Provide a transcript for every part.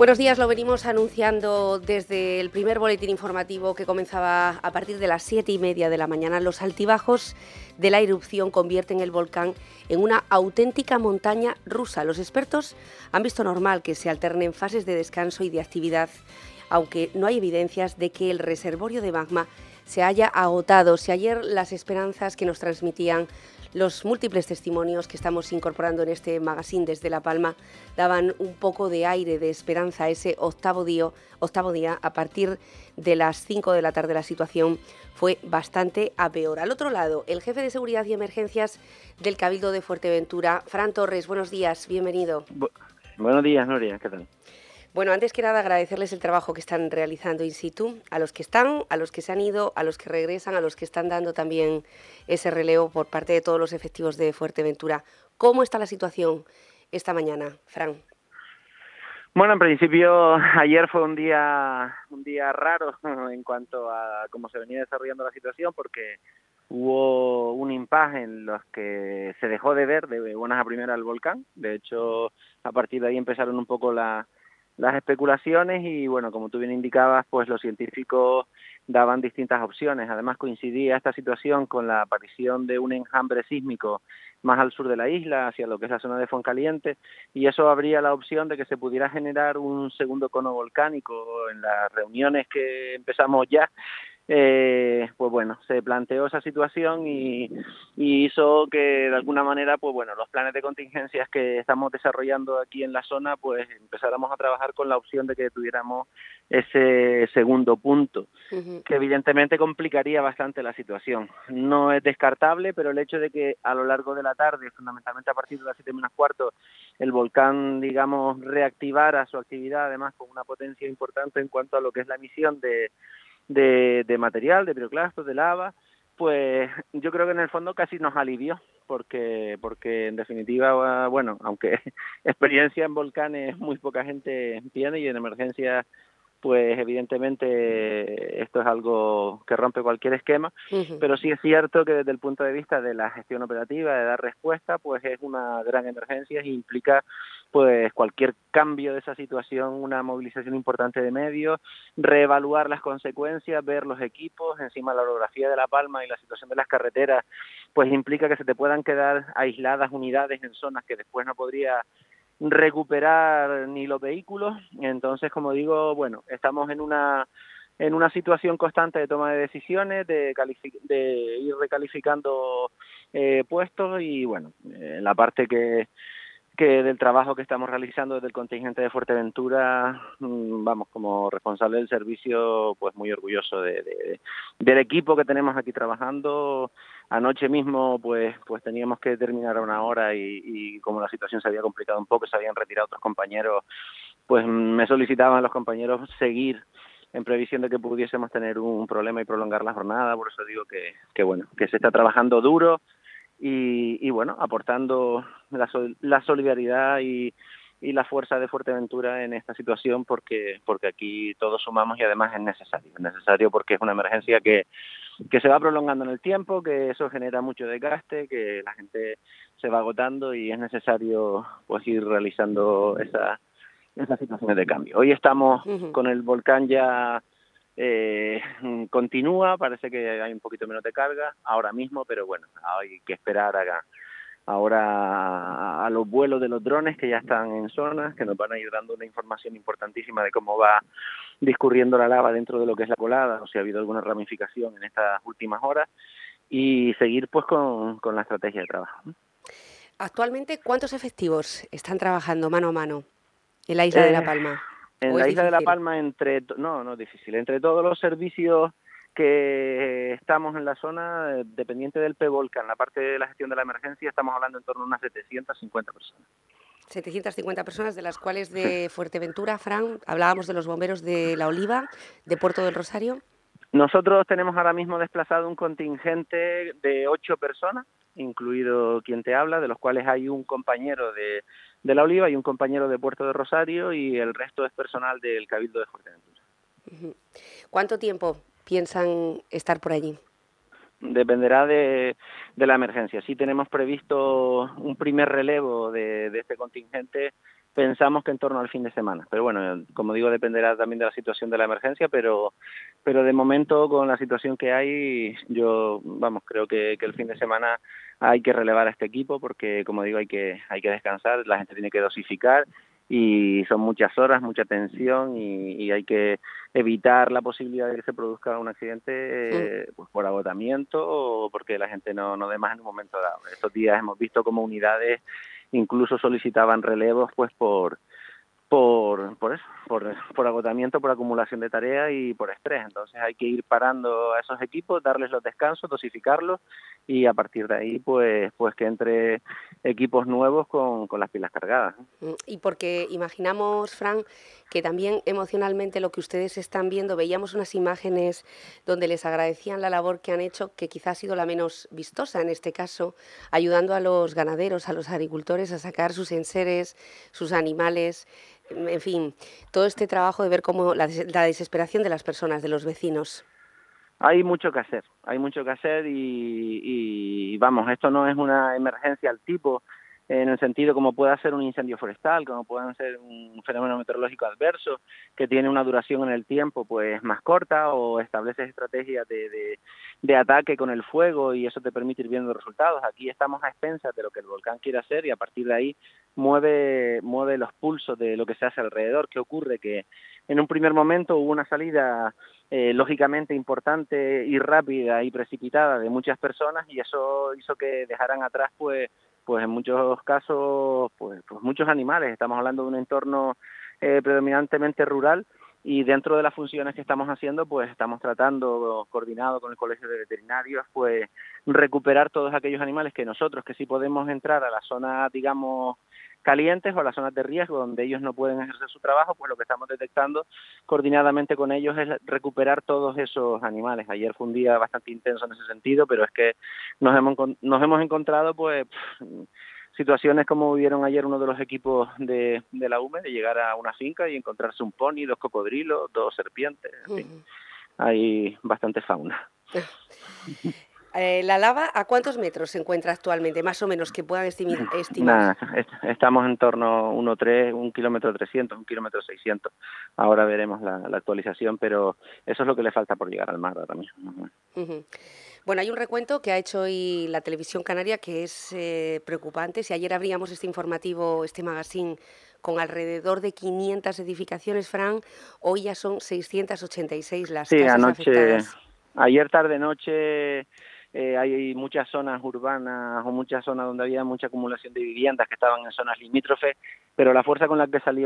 Buenos días, lo venimos anunciando desde el primer boletín informativo que comenzaba a partir de las 7:30 de la mañana. Los altibajos de la erupción convierten el volcán en una auténtica montaña rusa. Los expertos han visto normal que se alternen fases de descanso y de actividad, aunque no hay evidencias de que el reservorio de magma se haya agotado. Si ayer las esperanzas que nos transmitían los múltiples testimonios que estamos incorporando en este magazine desde La Palma daban un poco de aire, de esperanza, ese octavo día, a partir de las 5 de la tarde la situación fue bastante a peor. Al otro lado, el jefe de Seguridad y Emergencias del Cabildo de Fuerteventura, Fran Torres, buenos días, bienvenido. Buenos días, Nuria, ¿qué tal? Bueno, antes que nada agradecerles el trabajo que están realizando in situ, a los que están, a los que se han ido, a los que regresan, a los que están dando también ese relevo por parte de todos los efectivos de Fuerteventura. ¿Cómo está la situación esta mañana, Fran? Bueno, en principio ayer fue un día raro en cuanto a cómo se venía desarrollando la situación, porque hubo un impasse en los que se dejó de ver de buenas a primeras el volcán. De hecho, a partir de ahí empezaron un poco las especulaciones y, bueno, como tú bien indicabas, pues los científicos daban distintas opciones. Además, coincidía esta situación con la aparición de un enjambre sísmico más al sur de la isla, hacia lo que es la zona de Fuencaliente, y eso abría la opción de que se pudiera generar un segundo cono volcánico. En las reuniones que empezamos ya, pues bueno, se planteó esa situación y hizo que de alguna manera, pues bueno, los planes de contingencias que estamos desarrollando aquí en la zona, pues empezáramos a trabajar con la opción de que tuviéramos ese segundo punto, que evidentemente complicaría bastante la situación. No es descartable, pero el hecho de que a lo largo de la tarde, fundamentalmente a partir de las 7:15, el volcán, digamos, reactivara su actividad, además con una potencia importante en cuanto a lo que es la emisión de material, de piroclastos, de lava, pues yo creo que en el fondo casi nos alivió, porque en definitiva, bueno, aunque experiencia en volcanes muy poca gente tiene, y en emergencias pues evidentemente esto es algo que rompe cualquier esquema, pero sí es cierto que desde el punto de vista de la gestión operativa, de dar respuesta, pues es una gran emergencia y implica pues cualquier cambio de esa situación, una movilización importante de medios, reevaluar las consecuencias, ver los equipos, encima la orografía de La Palma y la situación de las carreteras, pues implica que se te puedan quedar aisladas unidades en zonas que después no podría recuperar ni los vehículos. Entonces, como digo, bueno, estamos en una situación constante de toma de decisiones, de ir recalificando puestos y, bueno, la parte que del trabajo que estamos realizando desde el contingente de Fuerteventura, vamos, como responsable del servicio, pues muy orgulloso del equipo que tenemos aquí trabajando. Anoche mismo pues teníamos que terminar a una hora y como la situación se había complicado un poco, se habían retirado otros compañeros, pues me solicitaban los compañeros seguir en previsión de que pudiésemos tener un problema y prolongar la jornada. Por eso digo que bueno, que se está trabajando duro y bueno, aportando la solidaridad y la fuerza de Fuerteventura en esta situación, porque aquí todos sumamos y además es necesario porque es una emergencia que se va prolongando en el tiempo, que eso genera mucho desgaste, que la gente se va agotando y es necesario pues ir realizando esas situaciones de cambio. Hoy estamos con el volcán ya continúa, parece que hay un poquito menos de carga ahora mismo, pero bueno, hay que esperar ahora a los vuelos de los drones que ya están en zonas, que nos van a ir dando una información importantísima de cómo va discurriendo la lava dentro de lo que es la colada, o si ha habido alguna ramificación en estas últimas horas, y seguir pues con la estrategia de trabajo. Actualmente, ¿cuántos efectivos están trabajando mano a mano en la isla de La Palma? En la isla de La Palma, no es difícil, entre todos los servicios que estamos en la zona, dependiente del PEVOLCAN, la parte de la gestión de la emergencia, estamos hablando en torno a unas 750 personas. 750 personas, de las cuales de Fuerteventura, Fran, hablábamos de los bomberos de La Oliva, de Puerto del Rosario. Nosotros tenemos ahora mismo desplazado un contingente de 8 personas, incluido quien te habla, de los cuales hay un compañero de La Oliva y un compañero de Puerto del Rosario, y el resto es personal del Cabildo de Fuerteventura. ¿Cuánto tiempo piensan estar por allí? Dependerá de la emergencia. Sí tenemos previsto un primer relevo de este contingente pensamos que en torno al fin de semana. Pero bueno, como digo, dependerá también de la situación de la emergencia, pero de momento, con la situación que hay, creo que el fin de semana hay que relevar a este equipo porque, como digo, hay que descansar, la gente tiene que dosificar y son muchas horas, mucha tensión y hay que evitar la posibilidad de que se produzca un accidente pues por agotamiento o porque la gente no dé más en un momento dado. Estos días hemos visto como unidades incluso solicitaban relevos pues por eso, por agotamiento, por acumulación de tareas y por estrés. Entonces hay que ir parando a esos equipos, darles los descansos, dosificarlos y a partir de ahí pues que entre equipos nuevos con las pilas cargadas. Y porque imaginamos, Fran, que también emocionalmente lo que ustedes están viendo, veíamos unas imágenes donde les agradecían la labor que han hecho, que quizás ha sido la menos vistosa en este caso, ayudando a los ganaderos, a los agricultores a sacar sus enseres, sus animales, en fin, todo este trabajo de ver cómo la desesperación de las personas, de los vecinos. Hay mucho que hacer y vamos, esto no es una emergencia al tipo, en el sentido como pueda ser un incendio forestal, como pueda ser un fenómeno meteorológico adverso, que tiene una duración en el tiempo pues más corta o estableces estrategias de ataque con el fuego y eso te permite ir viendo resultados. Aquí estamos a expensas de lo que el volcán quiere hacer y a partir de ahí mueve los pulsos de lo que se hace alrededor. ¿Qué ocurre? Que en un primer momento hubo una salida lógicamente importante y rápida y precipitada de muchas personas y eso hizo que dejaran atrás pues en muchos casos pues muchos animales. Estamos hablando de un entorno predominantemente rural y dentro de las funciones que estamos haciendo pues estamos tratando, coordinado con el Colegio de Veterinarios, pues recuperar todos aquellos animales que nosotros, que sí podemos entrar a la zona, digamos, calientes o a las zonas de riesgo donde ellos no pueden ejercer su trabajo, pues lo que estamos detectando coordinadamente con ellos es recuperar todos esos animales. Ayer fue un día bastante intenso en ese sentido, pero es que nos hemos encontrado pues situaciones como vivieron ayer uno de los equipos de la UME, de llegar a una finca y encontrarse un pony, 2 cocodrilos, 2 serpientes, en fin, hay bastante fauna. ¿La lava a cuántos metros se encuentra actualmente, más o menos, que puedan estimar? Nada, estamos en torno a 1 kilómetro 300, 1 kilómetro 600. Ahora veremos la actualización, pero eso es lo que le falta por llegar al mar ahora mismo. Bueno, hay un recuento que ha hecho hoy la televisión canaria que es preocupante. Si ayer abríamos este informativo, este magazine, con alrededor de 500 edificaciones, Fran, hoy ya son 686 las casas afectadas. Ayer tarde-noche hay muchas zonas urbanas o muchas zonas donde había mucha acumulación de viviendas que estaban en zonas limítrofes, pero la fuerza con la que salió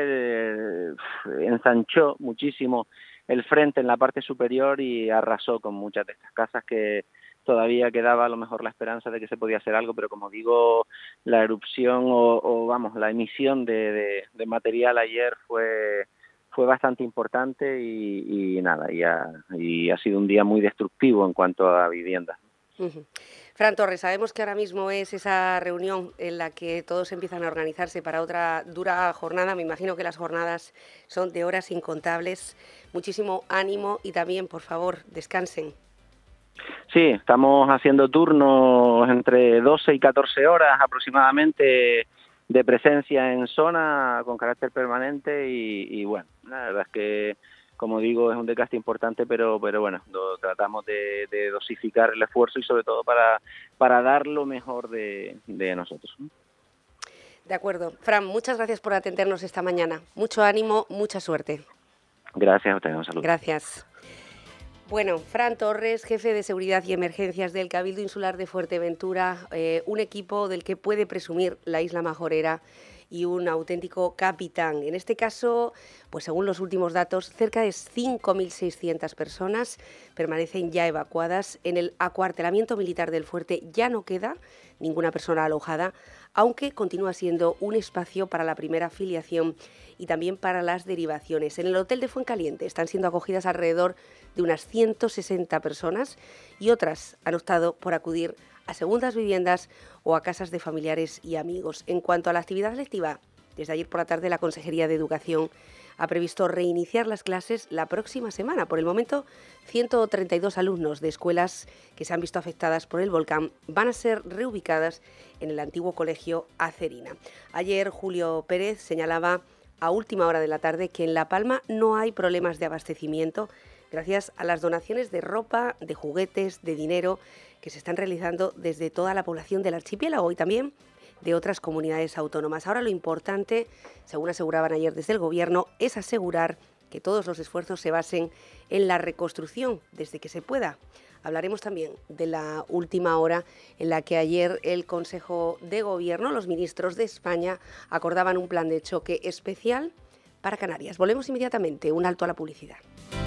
ayer ensanchó muchísimo el frente en la parte superior y arrasó con muchas de estas casas que todavía quedaba a lo mejor la esperanza de que se podía hacer algo, pero como digo, la erupción la emisión de material ayer fue bastante importante y ha sido un día muy destructivo en cuanto a viviendas. Fran Torres, sabemos que ahora mismo es esa reunión en la que todos empiezan a organizarse para otra dura jornada. Me imagino que las jornadas son de horas incontables. Muchísimo ánimo y también, por favor, descansen. Sí, estamos haciendo turnos entre 12 y 14 horas aproximadamente de presencia en zona con carácter permanente y bueno, la verdad es que, como digo, es un desgaste importante, pero bueno, tratamos de dosificar el esfuerzo y sobre todo para dar lo mejor de nosotros. De acuerdo. Fran, muchas gracias por atendernos esta mañana. Mucho ánimo, mucha suerte. Gracias a ustedes, un saludo. Gracias. Bueno, Fran Torres, jefe de Seguridad y Emergencias del Cabildo Insular de Fuerteventura, un equipo del que puede presumir la Isla Majorera y un auténtico capitán. En este caso, pues según los últimos datos, cerca de 5.600 personas permanecen ya evacuadas. En el acuartelamiento militar del fuerte ya no queda ninguna persona alojada, aunque continúa siendo un espacio para la primera filiación y también para las derivaciones. En el hotel de Fuencaliente están siendo acogidas alrededor de unas 160 personas y otras han optado por acudir a segundas viviendas o a casas de familiares y amigos. En cuanto a la actividad lectiva, Desde ayer por la tarde la Consejería de Educación ha previsto reiniciar las clases la próxima semana. Por el momento, 132 alumnos de escuelas que se han visto afectadas por el volcán van a ser reubicadas en el antiguo colegio Acerina. Ayer Julio Pérez señalaba a última hora de la tarde que en La Palma no hay problemas de abastecimiento gracias a las donaciones de ropa, de juguetes, de dinero que se están realizando desde toda la población del archipiélago y también de otras comunidades autónomas. Ahora lo importante, según aseguraban ayer desde el Gobierno, es asegurar que todos los esfuerzos se basen en la reconstrucción desde que se pueda. Hablaremos también de la última hora en la que ayer el Consejo de Gobierno, los ministros de España, acordaban un plan de choque especial para Canarias. Volvemos inmediatamente, un alto a la publicidad.